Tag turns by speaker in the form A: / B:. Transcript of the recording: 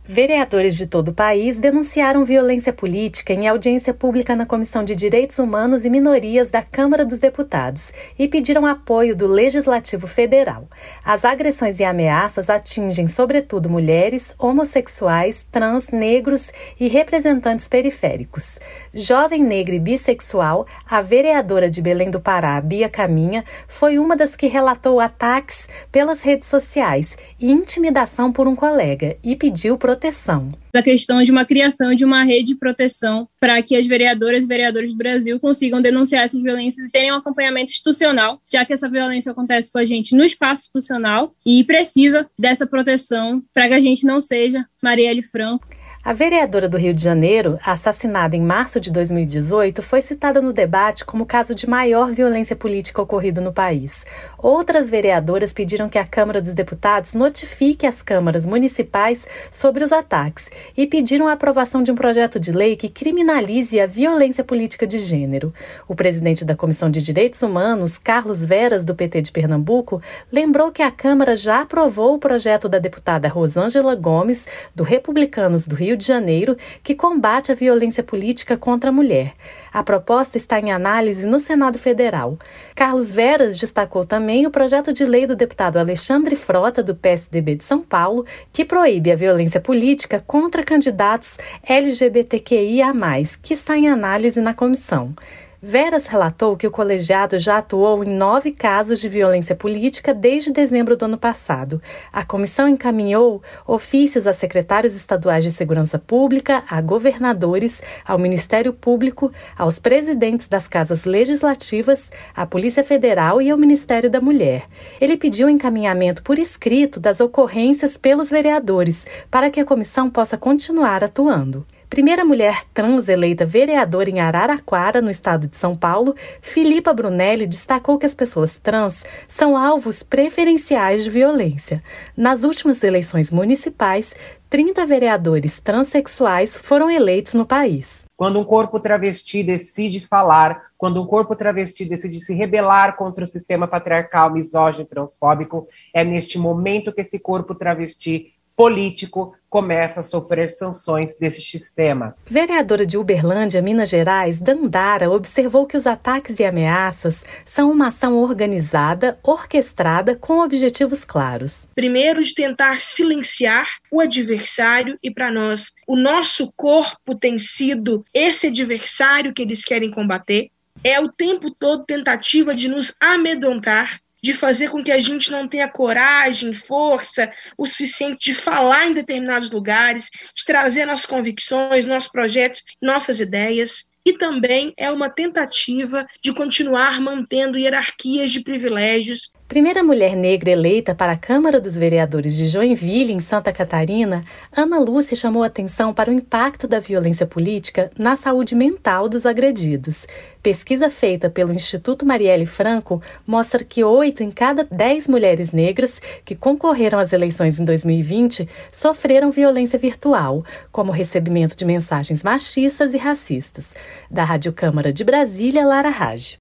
A: Vereadores de todo o país denunciaram violência política em audiência pública na Comissão de Direitos Humanos e Minorias da Câmara dos Deputados e pediram apoio do Legislativo Federal. As agressões e ameaças atingem, sobretudo, mulheres, homossexuais, trans, negros e representantes periféricos. Jovem negra e bissexual, a vereadora de Belém do Pará, Bia Caminha, foi uma das que relatou ataques pelas redes sociais e intimidação por um colega e pediu proteção.
B: A questão de uma criação de uma rede de proteção para que as vereadoras e vereadores do Brasil consigam denunciar essas violências e terem um acompanhamento institucional, já que essa violência acontece com a gente no espaço institucional e precisa dessa proteção para que a gente não seja Marielle Franco.
A: A vereadora do Rio de Janeiro, assassinada em março de 2018, foi citada no debate como o caso de maior violência política ocorrido no país. Outras vereadoras pediram que a Câmara dos Deputados notifique as câmaras municipais sobre os ataques e pediram a aprovação de um projeto de lei que criminalize a violência política de gênero. O presidente da Comissão de Direitos Humanos, Carlos Veras, do PT de Pernambuco, lembrou que a Câmara já aprovou o projeto da deputada Rosângela Gomes, do Republicanos do Rio de Janeiro, que combate a violência política contra a mulher. A proposta está em análise no Senado Federal. Carlos Veras destacou também o projeto de lei do deputado Alexandre Frota, do PSDB de São Paulo, que proíbe a violência política contra candidatos LGBTQIA+, que está em análise na comissão. Veras relatou que o colegiado já atuou em 9 casos de violência política desde dezembro do ano passado. A comissão encaminhou ofícios a secretários estaduais de segurança pública, a governadores, ao Ministério Público, aos presidentes das casas legislativas, à Polícia Federal e ao Ministério da Mulher. Ele pediu encaminhamento por escrito das ocorrências pelos vereadores, para que a comissão possa continuar atuando. Primeira mulher trans eleita vereadora em Araraquara, no estado de São Paulo, Filipa Brunelli destacou que as pessoas trans são alvos preferenciais de violência. Nas últimas eleições municipais, 30 vereadores transexuais foram eleitos no país.
C: Quando um corpo travesti decide falar, quando um corpo travesti decide se rebelar contra o sistema patriarcal, misógino e transfóbico, é neste momento que esse corpo travesti político começa a sofrer sanções desse sistema.
A: Vereadora de Uberlândia, Minas Gerais, Dandara, observou que os ataques e ameaças são uma ação organizada, orquestrada, com objetivos claros.
D: Primeiro, de tentar silenciar o adversário, e para nós, o nosso corpo tem sido esse adversário que eles querem combater. É o tempo todo tentativa de nos amedrontar, de fazer com que a gente não tenha coragem, força o suficiente de falar em determinados lugares, de trazer nossas convicções, nossos projetos, nossas ideias. E também é uma tentativa de continuar mantendo hierarquias de privilégios.
A: Primeira mulher negra eleita para a Câmara dos Vereadores de Joinville, em Santa Catarina, Ana Lúcia chamou atenção para o impacto da violência política na saúde mental dos agredidos. Pesquisa feita pelo Instituto Marielle Franco mostra que 8 em cada 10 mulheres negras que concorreram às eleições em 2020 sofreram violência virtual, como recebimento de mensagens machistas e racistas. Da Rádio Câmara de Brasília, Lara Raj.